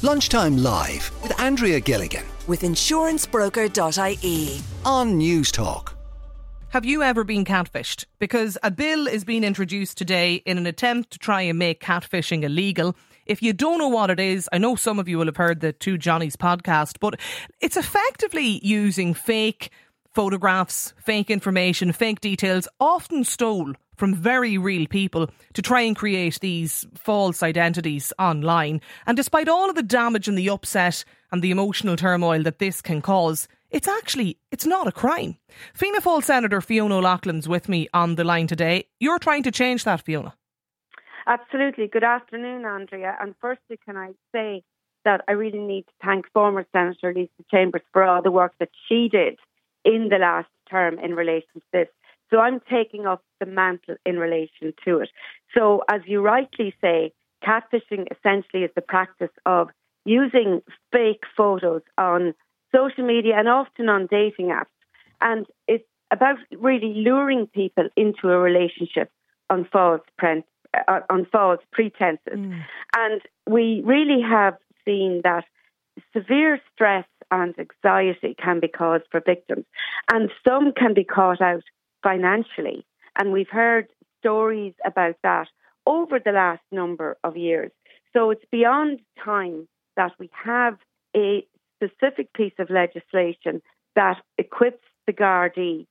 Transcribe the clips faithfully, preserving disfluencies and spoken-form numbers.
Lunchtime Live with Andrea Gilligan with insurance broker dot I E on News Talk. Have you ever been catfished? Because a bill is being introduced today in an attempt to try and make catfishing illegal. If you don't know what it is, I know some of you will have heard the Two Johnnies podcast, but it's effectively using fake photographs, fake information, fake details, often stole from very real people to try and create these false identities online. And despite all of the damage and the upset and the emotional turmoil that this can cause, it's actually, it's not a crime. Fianna Fáil Senator Fiona O'Loughlin's with me on the line today. You're trying to change that, Fiona. Absolutely. Good afternoon, Andrea. And firstly, can I say that I really need to thank former Senator Lisa Chambers for all the work that she did in the last term in relation to this. So I'm taking up the mantle in relation to it. So as you rightly say, catfishing essentially is the practice of using fake photos on social media and often on dating apps. And it's about really luring people into a relationship on false, pre- uh, on false pretenses. Mm. And we really have seen that severe stress and anxiety can be caused for victims. And some can be caught out financially. And we've heard stories about that over the last number of years. So it's beyond time that we have a specific piece of legislation that equips the Gardaí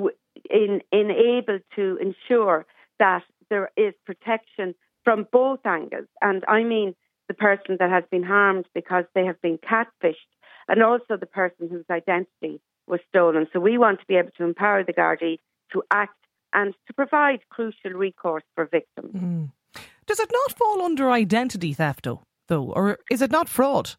in, in able to ensure that there is protection from both angles. And I mean the person that has been harmed because they have been catfished, and also the person whose identity was stolen. So we want to be able to empower the Gardaí to act and to provide crucial recourse for victims. Mm. Does it not fall under identity theft, though, though or is it not fraud?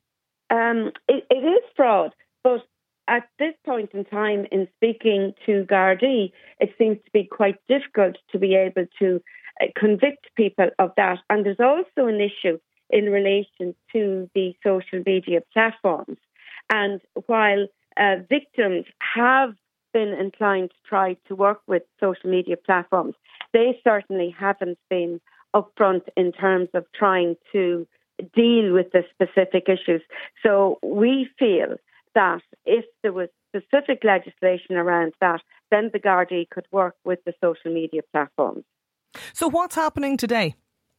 Um, it, it is fraud, but at this point in time, in speaking to Gardaí, it seems to be quite difficult to be able to uh, convict people of that. And there's also an issue in relation to the social media platforms. And while uh, victims have been inclined to try to work with social media platforms, they certainly haven't been upfront in terms of trying to deal with the specific issues. So we feel that if there was specific legislation around that, then the Gardaí could work with the social media platforms. So what's happening today?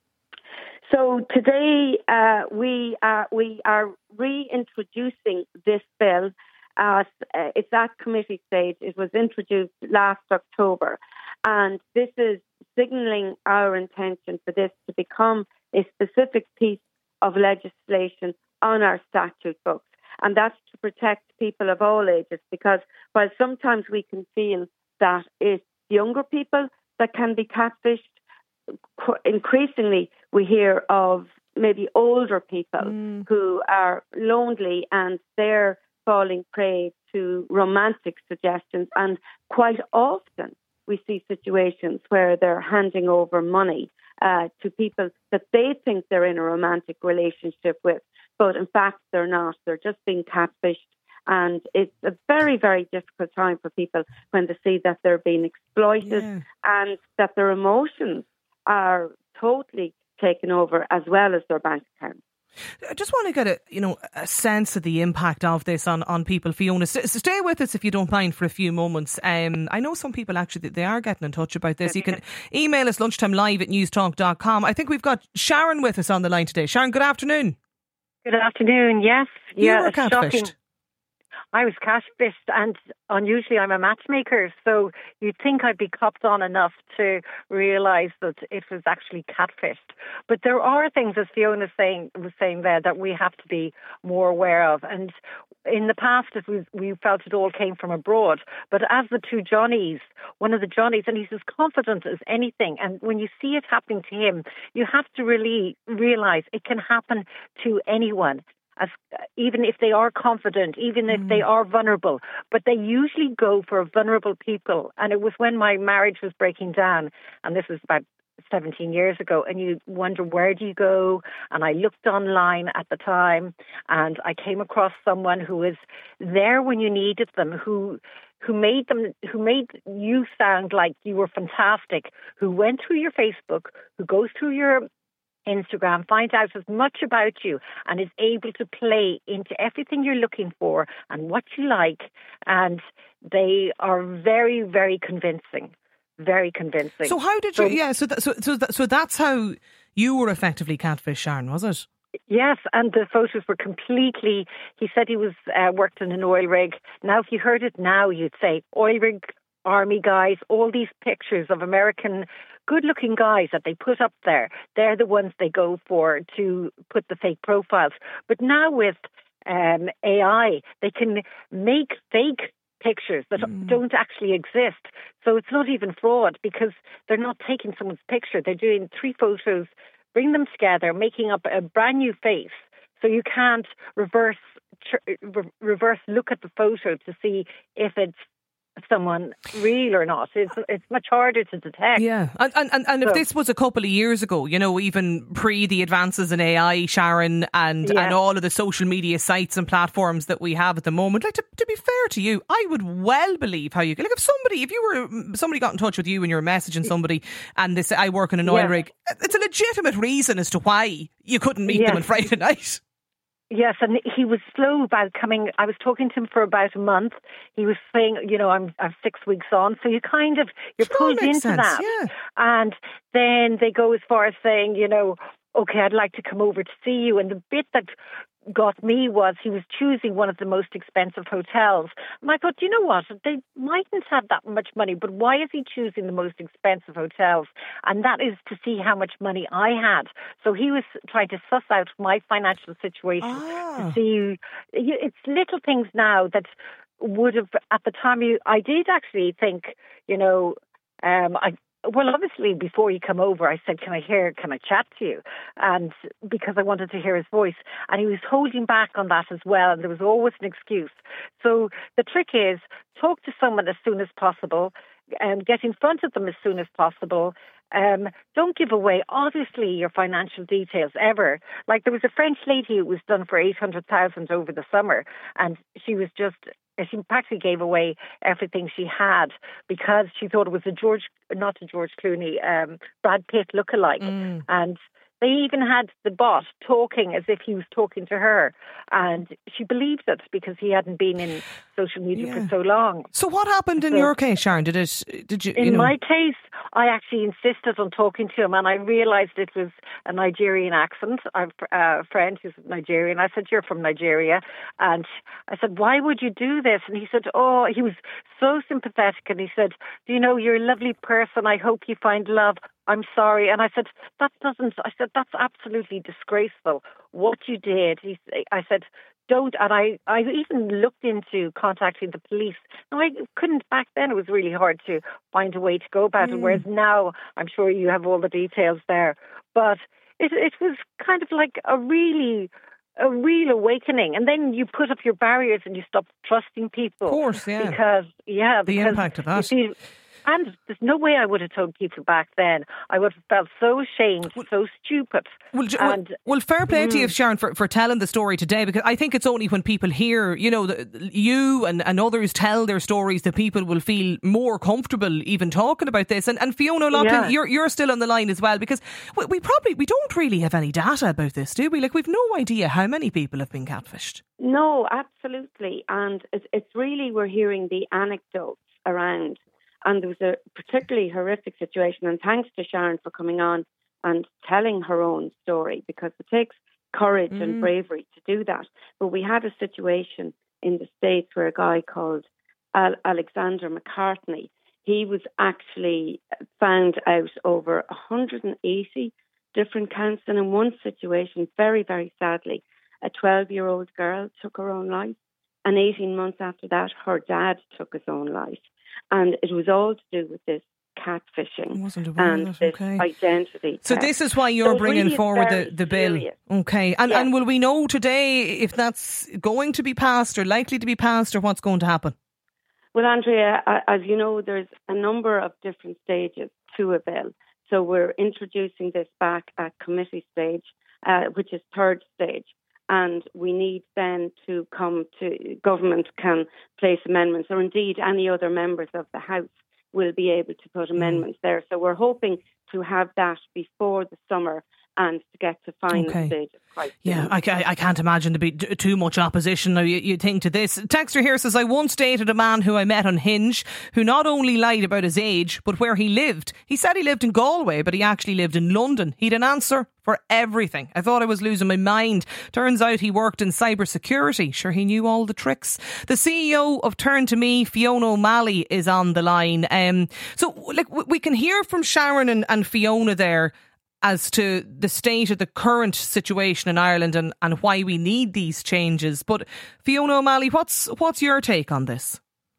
So today uh, we are we are reintroducing this bill. Uh, it's at committee stage. It was introduced last October, and this is signalling our intention for this to become a specific piece of legislation on our statute books, and that's to protect people of all ages. Because while sometimes we can feel that it's younger people that can be catfished, increasingly we hear of maybe older people mm. who are lonely and they're falling prey to romantic suggestions. And quite often we see situations where they're handing over money uh, to people that they think they're in a romantic relationship with, but in fact they're not. They're just being catfished. And it's a very, very difficult time for people when they see that they're being exploited yeah. and that their emotions are totally taken over, as well as their bank accounts. I just want to get a you know a sense of the impact of this on, on people. Fiona, S- stay with us if you don't mind for a few moments. Um, I know some people actually they are getting in touch about this. You can email us lunchtime live at newstalk dot com. I think we've got Sharon with us on the line today. Sharon, good afternoon. Good afternoon. Yes, you yeah, were catfished. Shocking. I was catfished, and unusually I'm a matchmaker, so you'd think I'd be copped on enough to realise that it was actually catfished. But there are things, as Fiona saying, was saying there, that we have to be more aware of. And in the past, it was, we felt it all came from abroad. But as the two Johnnies, one of the Johnnies, and he's as confident as anything, and when you see it happening to him, you have to really realise it can happen to anyone. As, even if they are confident, even if mm. they are vulnerable, but they usually go for vulnerable people. And it was when my marriage was breaking down, and this was about seventeen years ago, and you wonder, where do you go? And I looked online at the time, and I came across someone who was there when you needed them, who who made them, who made you sound like you were fantastic, who went through your Facebook, who goes through your Instagram, finds out as much about you and is able to play into everything you're looking for and what you like. And they are very, very convincing. Very convincing. So how did you, so, yeah, so, that, so, so, that, so that's how you were effectively catfished, Sharon, was it? Yes, and the photos were completely, he said he was uh, worked in an oil rig. Now, if you heard it now, you'd say oil rig, army guys, all these pictures of American good-looking guys that they put up there, they're the ones they go for to put the fake profiles. But now with um, A I, they can make fake pictures that mm. don't actually exist. So it's not even fraud because they're not taking someone's picture. They're doing three photos, bring them together, making up a brand new face. So you can't reverse re- reverse look at the photo to see if it's someone real or not. It's it's much harder to detect. Yeah, and and, and so, if this was a couple of years ago, you know, even pre the advances in A I, Sharon, and yeah. and all of the social media sites and platforms that we have at the moment, like to, to be fair to you, I would well believe how you could, like if somebody, if you were, somebody got in touch with you and you were messaging somebody and they say, I work in an oil yeah. rig, it's a legitimate reason as to why you couldn't meet yeah. them on Friday night. Yes, and he was slow about coming. I was talking to him for about a month. He was saying, you know, I'm, I'm six weeks on. So you kind of, you're sure, pulled into sense. that. Yeah. And then they go as far as saying, you know, okay, I'd like to come over to see you. And the bit that got me was he was choosing one of the most expensive hotels. And I thought, you know what, they mightn't have that much money, but why is he choosing the most expensive hotels? And that is to see how much money I had. So he was trying to suss out my financial situation ah. to see. It's little things now that would have, at the time, you, I did actually think, you know, um, I Well, obviously, before you come over, I said, can I hear, can I chat to you? And because I wanted to hear his voice. And he was holding back on that as well. And there was always an excuse. So the trick is talk to someone as soon as possible and get in front of them as soon as possible. Um, don't give away, obviously, your financial details ever. Like there was a French lady who was done for eight hundred thousand over the summer. And she was just... She practically gave away everything she had because she thought it was a George, not a George Clooney, um, Brad Pitt lookalike. Mm. And they even had the bot talking as if he was talking to her. And she believed it because he hadn't been in social media yeah. for so long. So what happened in so, your case, Sharon? Did it, did you, you In know? my case, I actually insisted on talking to him and I realised it was a Nigerian accent. I have a friend who's Nigerian. I said, you're from Nigeria. And I said, why would you do this? And he said, oh, he was so sympathetic. And he said, do you know, you're a lovely person. I hope you find love. I'm sorry. And I said, that doesn't, I said, that's absolutely disgraceful. What you did, he, I said, don't, and I, I even looked into contacting the police. No, I couldn't back then. It was really hard to find a way to go about mm. it. Whereas now, I'm sure you have all the details there. But it, it was kind of like a really, a real awakening. And then you put up your barriers and you stop trusting people. Of course, yeah. Because, yeah. The because impact of that. You see, and there's no way I would have told people back then. I would have felt so ashamed, well, so stupid. Well, and, well, well fair play mm. to you, Sharon, for, for telling the story today, because I think it's only when people hear, you know, the, you and, and others tell their stories that people will feel more comfortable even talking about this. And, and Fiona Loughlin, yeah. you're, you're still on the line as well, because we, we probably, we don't really have any data about this, do we? Like, we've no idea how many people have been catfished. No, absolutely. And it's, it's really, we're hearing the anecdotes around. And there was a particularly horrific situation. And thanks to Sharon for coming on and telling her own story, because it takes courage mm. and bravery to do that. But we had a situation in the States where a guy called Al- Alexander McCartney, he was actually found out over one hundred eighty different counts. And in one situation, very, very sadly, a twelve-year-old girl took her own life. And eighteen months after that, her dad took his own life. And it was all to do with this catfishing and that. this okay. identity. So test. this is why you're so bringing really forward the, the bill. serious. Okay. And, yeah. and will we know today if that's going to be passed or likely to be passed or what's going to happen? Well, Andrea, as you know, there's a number of different stages to a bill. So we're introducing this back at committee stage, uh, which is third stage. And we need then to come to, government can place amendments, or indeed any other members of the House will be able to put amendments there. So we're hoping to have that before the summer. and to get to final Okay. stage of crisis. Yeah, I, I, I can't imagine to be t- too much opposition now you, you think to this. Texter here says, I once dated a man who I met on Hinge who not only lied about his age but where he lived. He said he lived in Galway but he actually lived in London. He'd an answer for everything. I thought I was losing my mind. Turns out he worked in cybersecurity. Sure, he knew all the tricks. The C E O of Turn to Me, Fiona O'Malley, is on the line. Um, so like we can hear from Sharon and, and Fiona there as to the state of the current situation in Ireland and, and why we need these changes. But Fiona O'Malley, what's what's your take on this?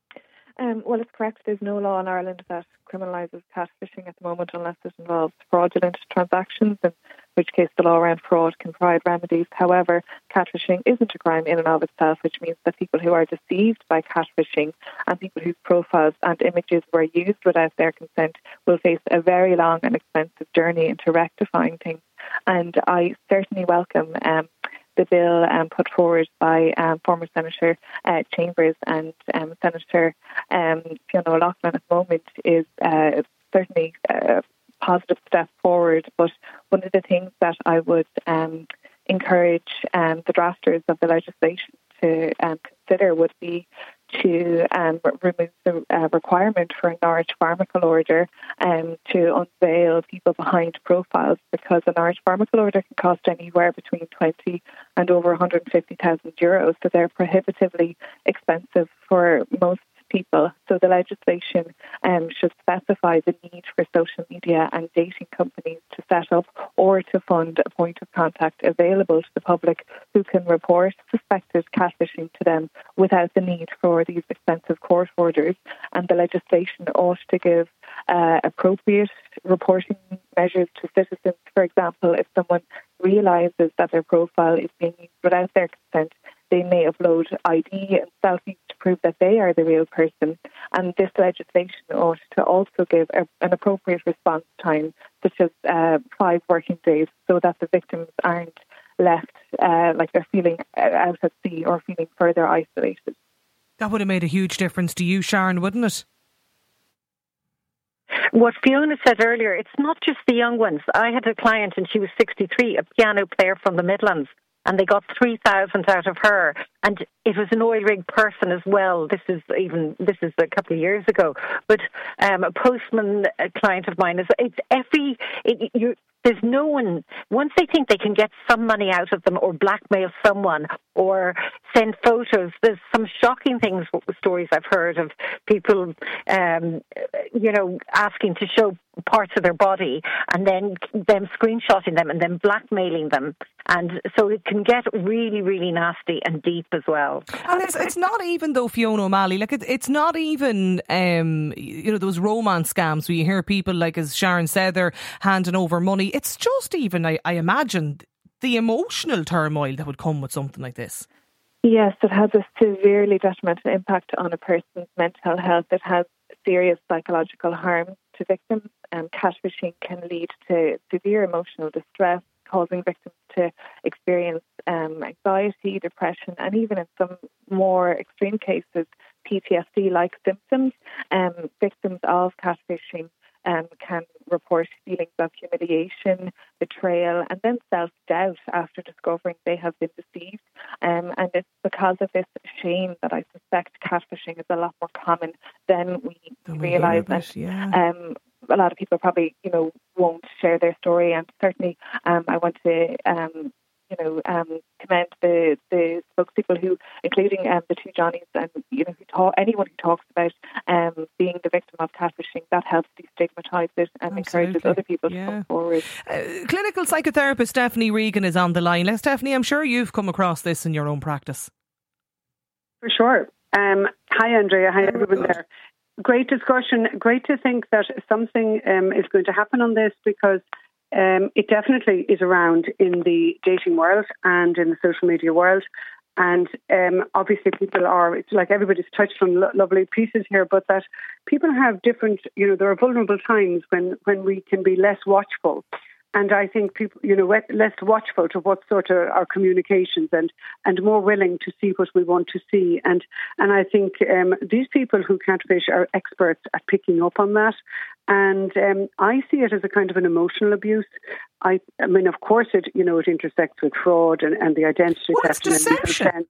Um, well, it's correct. There's no law in Ireland that criminalises catfishing at the moment unless it involves fraudulent transactions, in which case the law around fraud can provide remedies. However, catfishing isn't a crime in and of itself, which means that people who are deceived by catfishing and people whose profiles and images were used without their consent will face a very long and expensive journey into rectifying things. And I certainly welcome um, the bill um, put forward by um, former Senator uh, Chambers and um, Senator um, Fiona O'Loughlin at the moment is uh, certainly a positive step forward. But one of the things that I would um, encourage um, the drafters of the legislation to um, consider would be to um, remove the uh, requirement for a Norwich Pharmacal Order um, to unveil people behind profiles, because a Norwich Pharmacal Order can cost anywhere between twenty and over one hundred fifty thousand euros, so they're prohibitively expensive for most people. So the legislation um, should specify the need for social media and dating companies to set up or to fund a point of contact available to the public who can report suspected catfishing to them without the need for these expensive court orders. And the legislation ought to give uh, appropriate reporting measures to citizens. For example, if someone realises that their profile is being used without their consent, they may upload I D and selfies to prove that they are the real person. And this legislation ought to also give a, an appropriate response time, such as uh, five working days, so that the victims aren't left uh, like they're feeling out at sea or feeling further isolated. That would have made a huge difference to you, Sharon, wouldn't it? What Fiona said earlier, it's not just the young ones. I had a client and she was sixty-three, a piano player from the Midlands, and they got three thousand out of her. And it was an oil rig person as well. This is even this is a couple of years ago. But um, a postman, a client of mine, is it's every it, you. There's no one, once they think they can get some money out of them or blackmail someone or send photos, there's some shocking things, stories I've heard of people, um, you know, asking to show parts of their body and then them screenshotting them and then blackmailing them. And so it can get really, really nasty and deep as well. And it's, it's not even, though, Fiona O'Malley, like it, it's not even, um, you know, those romance scams where you hear people, like as Sharon said, they're handing over money. It's just even, I, I imagine, the emotional turmoil that would come with something like this. Yes, it has a severely detrimental impact on a person's mental health. It has serious psychological harm to victims, and catfishing can lead to severe emotional distress, causing victims to experience um, anxiety, depression, and even in some more extreme cases, P T S D-like symptoms. Um, victims of catfishing um, can report feelings of humiliation, betrayal, and then self-doubt after discovering they have been deceived. Um, and it's because of this shame that I suspect catfishing is a lot more common than we Than we realise. It, yeah. Um, a lot of people probably, you know, won't share their story, and certainly um, I want to, um, you know, um, commend the the spokespeople who, including um, the two Johnnies, and you know, who talk, anyone who talks about um, being the victim of catfishing, that helps destigmatise it and Absolutely. encourages other people Yeah. to come forward. Uh, clinical psychotherapist Stephanie Regan is on the line. Now, Stephanie, I'm sure you've come across this in your own practice. For sure. Um, hi, Andrea. Hi, everyone there. Great discussion. Great to think that something um, is going to happen on this, because um, it definitely is around in the dating world and in the social media world. And um, obviously people are, it's like everybody's touched on lo- lovely pieces here, but that people have different, you know, there are vulnerable times when, when we can be less watchful. And I think people, you know, less watchful to what sort of our communications and, and more willing to see what we want to see. And and I think um, these people who catfish are experts at picking up on that. And um, I see it as a kind of an emotional abuse. I, I mean, of course, it you know it intersects with fraud and, and the identity well, theft. It's deception.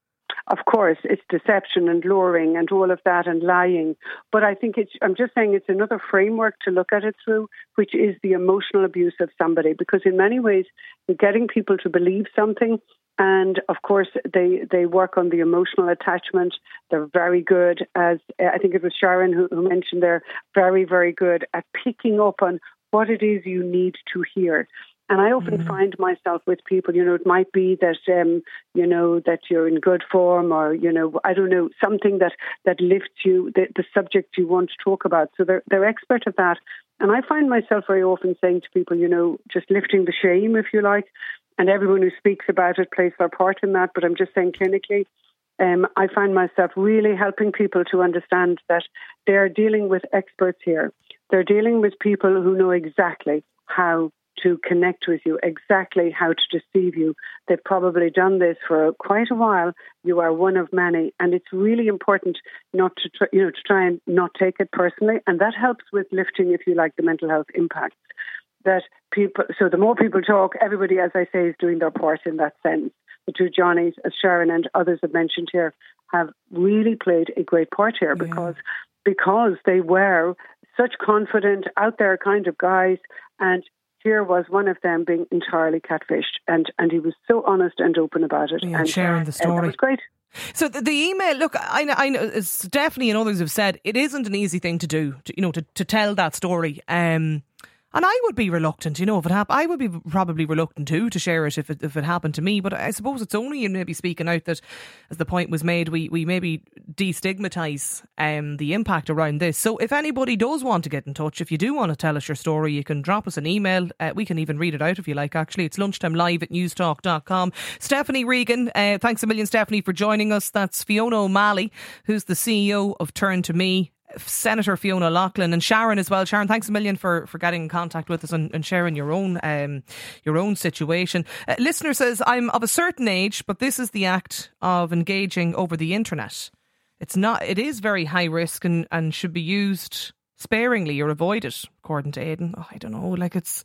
Of course, it's deception and luring and all of that and lying. But I think it's, I'm just saying it's another framework to look at it through, which is the emotional abuse of somebody. Because in many ways, you're getting people to believe something. And of course, they, they work on the emotional attachment. They're very good, as I think it was Sharon who, who mentioned they're very, very good at picking up on what it is you need to hear. And I often mm. find myself with people, you know, it might be that, um, you know, that you're in good form or, you know, I don't know, something that, that lifts you, the, the subject you want to talk about. So they're, they're expert at that. And I find myself very often saying to people, you know, just lifting the shame, if you like, and everyone who speaks about it plays their part in that. But I'm just saying clinically, um, I find myself really helping people to understand that they're dealing with experts here. They're dealing with people who know exactly how to connect with you, exactly how to deceive you. They've probably done this for quite a while. You are one of many, and it's really important not to try, you know, to try and not take it personally, and that helps with lifting, if you like, the mental health impacts. That people, so the more people talk, everybody, as I say, is doing their part in that sense. The two Johnnies, as Sharon and others have mentioned here, have really played a great part here yeah. because because they were such confident, out there kind of guys, and here was one of them being entirely catfished, and, and he was so honest and open about it. Yeah, and sharing the story. It was great. So the, the email, look, I know, I know, it's Stephanie and others have said it isn't an easy thing to do, to, you know, to, to tell that story. Um, and I would be reluctant, you know, if it happened, I would be probably reluctant too to share it if it if it happened to me. But I suppose it's only in maybe speaking out that, as the point was made, we, we maybe destigmatise um, the impact around this. So if anybody does want to get in touch, if you do want to tell us your story, you can drop us an email. Uh, we can even read it out if you like, actually. It's lunchtime live at newstalk dot com. Stephanie Regan, uh, thanks a million, Stephanie, for joining us. That's Fiona O'Malley, who's the C E O of Turn to Me. Senator Fiona Loughlin, and Sharon as well. Sharon, thanks a million for, for getting in contact with us and, and sharing your own um, your own situation. Uh, listener says, I'm of a certain age, but this is the act of engaging over the internet. It's not. It is very high risk and, and should be used sparingly or avoided, according to Aidan. Oh, I don't know, like it's...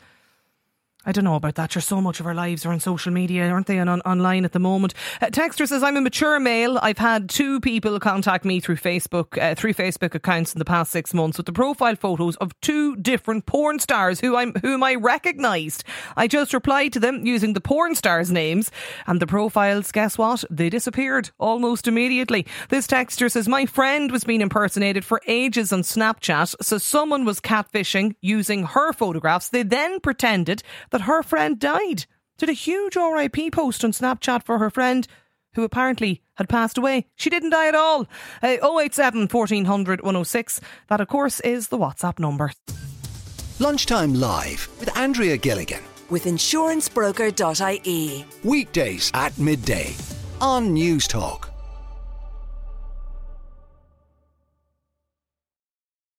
I don't know about that. Sure, so much of our lives are on social media, aren't they, and on, online at the moment. Uh, Texter says, I'm a mature male. I've had two people contact me through Facebook, uh, through Facebook accounts in the past six months with the profile photos of two different porn stars who I'm, whom I recognised. I just replied to them using the porn stars' names, and the profiles, guess what? They disappeared almost immediately. This texter says, my friend was being impersonated for ages on Snapchat, so someone was catfishing using her photographs. They then pretended that her friend died. Did a huge R I P post on Snapchat for her friend, who apparently had passed away. She didn't die at all. Uh, oh eight seven, fourteen hundred, one oh six. That, of course, is the WhatsApp number. Lunchtime Live with Andrea Gilligan. With insurance broker dot I E. Weekdays at midday on Newstalk.